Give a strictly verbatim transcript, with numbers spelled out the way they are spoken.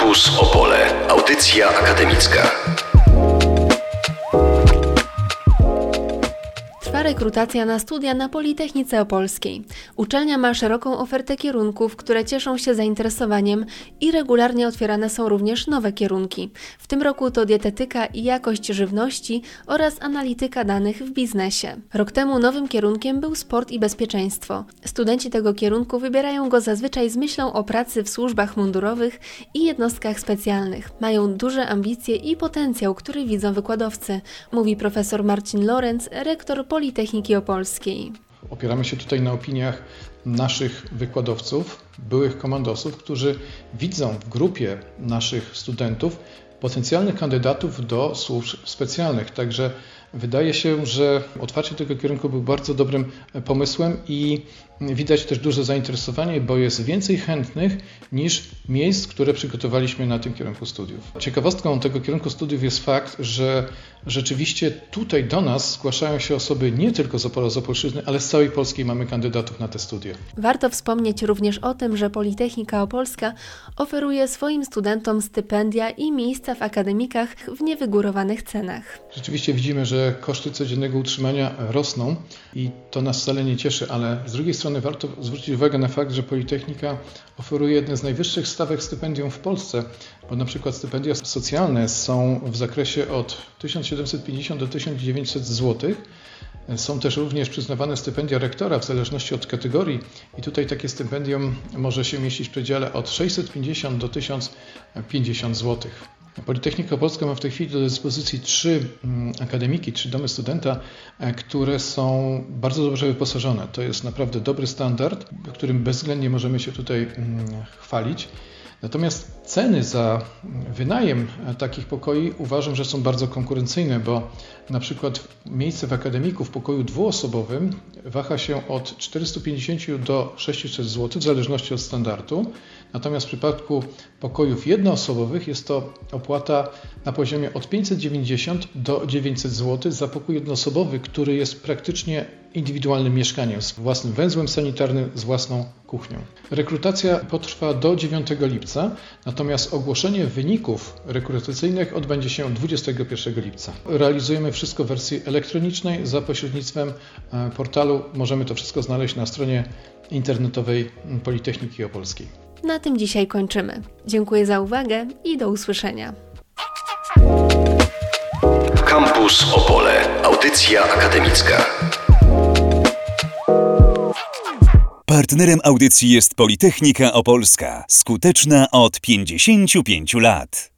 Campus Opole. Audycja akademicka. Trwa rekrutacja na studia na Politechnice Opolskiej. Uczelnia ma szeroką ofertę kierunków, które cieszą się zainteresowaniem i regularnie otwierane są również nowe kierunki. W tym roku to dietetyka i jakość żywności oraz analityka danych w biznesie. Rok temu nowym kierunkiem był sport i bezpieczeństwo. Studenci tego kierunku wybierają go zazwyczaj z myślą o pracy w służbach mundurowych i jednostkach specjalnych. Mają duże ambicje i potencjał, który widzą wykładowcy, mówi profesor Marcin Lorenz, rektor Politechniki Opolskiej. Opieramy się tutaj na opiniach naszych wykładowców, byłych komandosów, którzy widzą w grupie naszych studentów potencjalnych kandydatów do służb specjalnych. Także wydaje się, że otwarcie tego kierunku był bardzo dobrym pomysłem i widać też duże zainteresowanie, bo jest więcej chętnych niż miejsc, które przygotowaliśmy na tym kierunku studiów. Ciekawostką tego kierunku studiów jest fakt, że rzeczywiście tutaj do nas zgłaszają się osoby nie tylko z Opola, z Opolszczyzny, ale z całej Polski mamy kandydatów na te studia. Warto wspomnieć również o tym, że Politechnika Opolska oferuje swoim studentom stypendia i miejsca w akademikach w niewygórowanych cenach. Rzeczywiście widzimy, że koszty codziennego utrzymania rosną i to nas wcale nie cieszy, ale z drugiej strony warto zwrócić uwagę na fakt, że Politechnika oferuje jedne z najwyższych stawek stypendium w Polsce, bo na przykład stypendia socjalne są w zakresie od tysiąc siedemset pięćdziesiąt do tysiąc dziewięćset złotych. Są też również przyznawane stypendia rektora w zależności od kategorii i tutaj takie stypendium może się mieścić w przedziale od sześćset pięćdziesiąt do tysiąc pięćdziesiąt złotych. Politechnika Opolska ma w tej chwili do dyspozycji trzy akademiki, trzy domy studenta, które są bardzo dobrze wyposażone. To jest naprawdę dobry standard, którym bezwzględnie możemy się tutaj chwalić. Natomiast ceny za wynajem takich pokoi uważam, że są bardzo konkurencyjne, bo na przykład miejsce w akademiku w pokoju dwuosobowym waha się od czterysta pięćdziesiąt do sześćset złotych w zależności od standardu. Natomiast w przypadku pokojów jednoosobowych jest to opłata na poziomie od pięćset dziewięćdziesiąt do dziewięćset złotych za pokój jednoosobowy, który jest praktycznie indywidualnym mieszkaniem z własnym węzłem sanitarnym, z własną kuchnią. Rekrutacja potrwa do dziewiątego lipca, natomiast ogłoszenie wyników rekrutacyjnych odbędzie się dwudziestego pierwszego lipca. Realizujemy wszystko w wersji elektronicznej za pośrednictwem portalu. Możemy to wszystko znaleźć na stronie internetowej Politechniki Opolskiej. Na tym dzisiaj kończymy. Dziękuję za uwagę i do usłyszenia. Campus Opole. Audycja akademicka. Partnerem audycji jest Politechnika Opolska, skuteczna od pięćdziesięciu pięciu lat.